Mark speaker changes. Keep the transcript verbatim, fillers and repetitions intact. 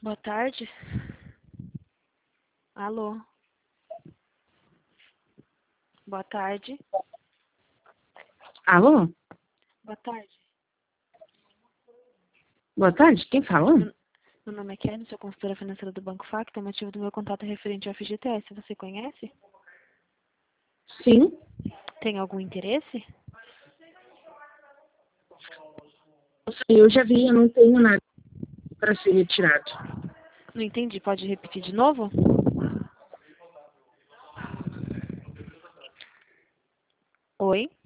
Speaker 1: Boa tarde. Alô? Boa tarde.
Speaker 2: Alô?
Speaker 1: Boa tarde.
Speaker 2: Boa tarde, quem fala?
Speaker 1: Meu, meu nome é Kelly, sou consultora financeira do Banco Facto. O motivo do meu contato é referente ao F G T S. Você conhece?
Speaker 2: Sim.
Speaker 1: Tem algum interesse?
Speaker 2: Eu já vi, eu não tenho nada para ser retirado.
Speaker 1: Não entendi. Pode repetir de novo? Oi?